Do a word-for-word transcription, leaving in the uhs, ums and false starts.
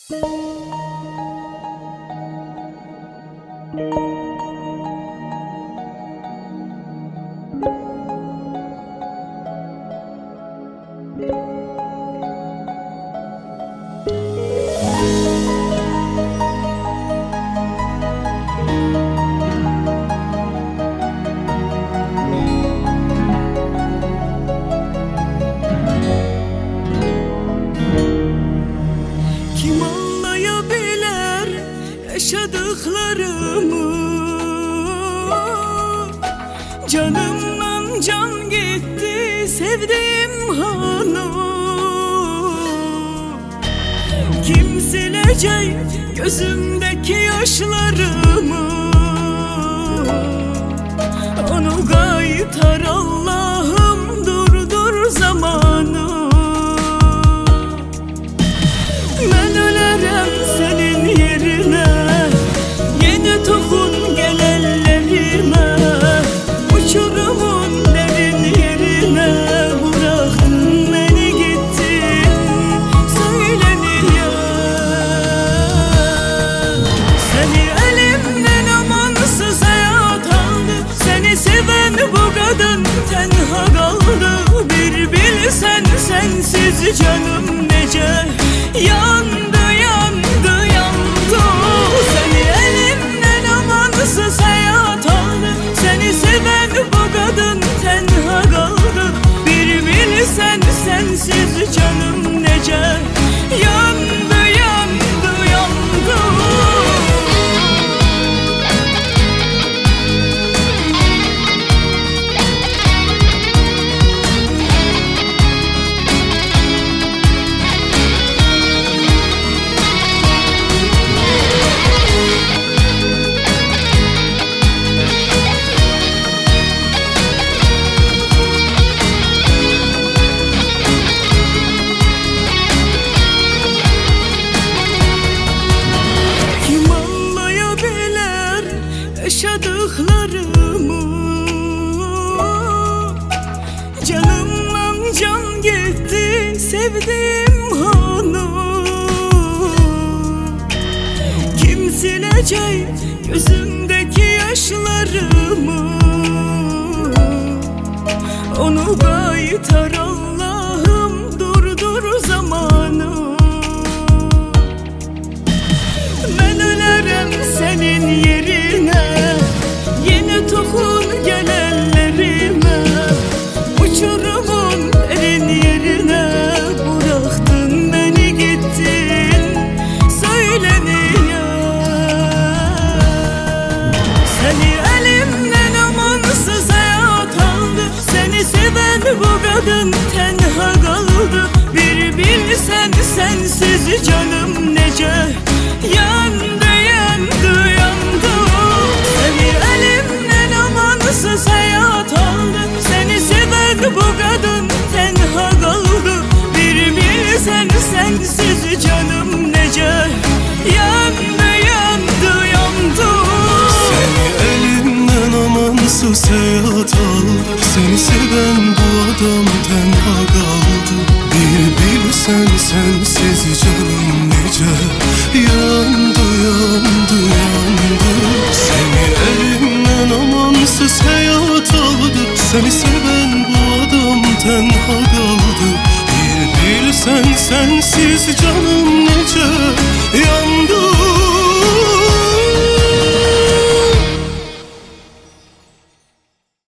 Kim anlayabilir yaşadıklarımı? Canımdan can gitti sevdiğim hanım. Kim silecek gözümdeki yaşlarımı? Onu kaytar Allah'ım, durdur zamanı. Ben ölerim senin yerine, yeni tokun gel ellerime. Uçurumun derin yerine bıraktın beni gittin. Söyle niye? Seni elimden amansız hayat aldı. Seni seven bu kadın tenha kaldı. Bir bilsen sensiz canım nece yandı, yandı, yandı. Seni elimden amansız hayat aldı. Seni seven bu kadın tenha kaldı. Bir bilsen sensiz canım nece yandı, yandı, yandı. Yaşadıklarımı, canımdan can gitti sevdiğim hanım. Kim silecek gözümdeki yaşlarımı? Onu kaytar Allah'ım, durdur zamanı. Ben ölerim senin yerine, yeni tokun gel ellerime. Uçurumun derin yerine bıraktın beni gittin. Söyle niye? Seni elimden amansız hayat aldı. Seni seven bu kadın tenha kaldı. Bir bilsen sensiz canım nece yandı, yandı, yandı. Seni elimden amansız hayat aldı. Seni seven bu kadın tenha kaldı. Bir bilsen sensiz canım nece yandı, yandı, yandı. Seni elimden amansız hayat aldı. Seni seven bu adam tenha kaldı. Bir bilsen sensiz canım nece yandı, yandı, yandı. Seni elimden amansız hayat aldı. Seni seven bu adam tenha kaldı. Bir bilsen sensiz canım